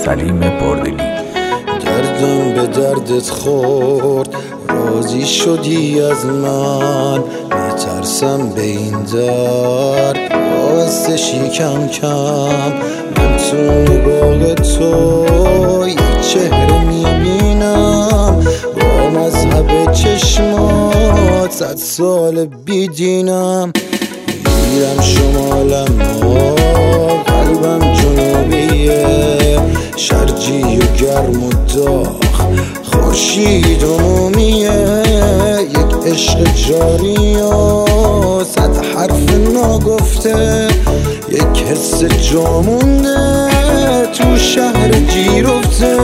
سلیم پردلی. دردم به دردت خورد، راضی شدی از من، میترسم به این درد آستشی کم کم. من تو نگاه تو یک چهره میبینم، با مذهب چشمات 100 سال بیدینم. میرم شمالم قلبم جنوبیه، شرجی و گرم و داغ خورشید عمومیه. یک عشق جاری و 100 حرف ناگفته، یک حس جامونده تو شهر جیرفته.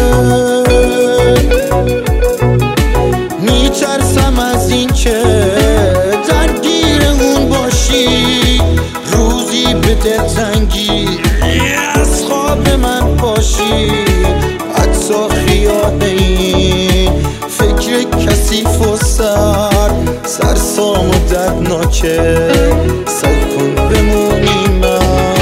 میترسم از این که درگیر اون باشی، روزی به دلتنگی از خواب من پاشی. حتی خیال این فکر کثیف و سرسام و دردناکه، سعی کن بمونی من.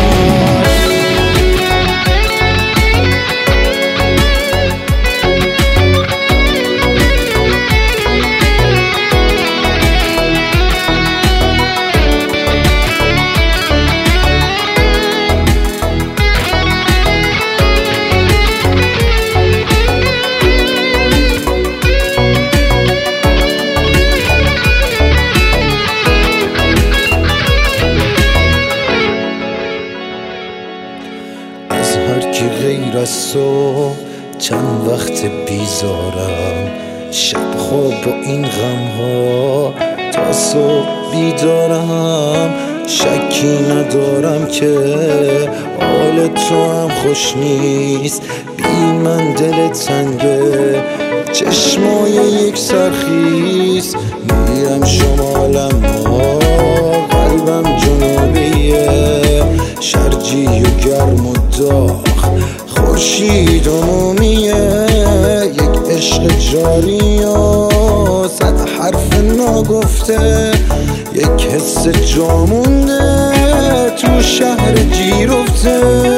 هر کی غیر از تو چند وقت بیزارم، شب خواب با این غم ها تا صبح بیدارم. شکی ندارم که حال تو هم خوش نیست، بی من دل تنگه چشمای یک سرخیست. میرم شمالم قلبم جنوبیه، شرجی و گرم و داغ خورشید عمومیه. یک عشق جاری و 100 حرف ناگفته، یک حس جامونده تو شهر جیرفته.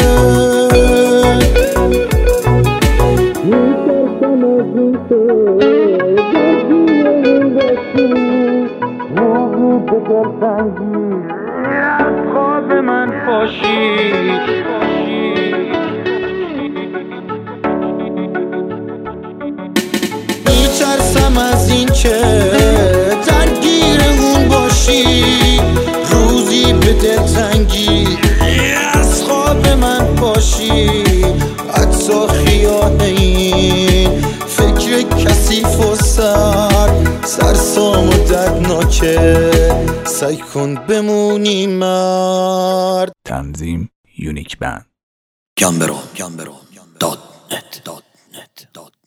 میترسم از این تو درگیر باشی، روزی به دلتنگی از خواب من پاشی. میترسم از این که درگیر اون باشی، روزی به دلتنگی از خواب من پاشی. حتی خیال این فکر کثیف و سرسام و دردناکه، سعی کن بمونی مرد. تنظیم یونیک بند. Gambero.net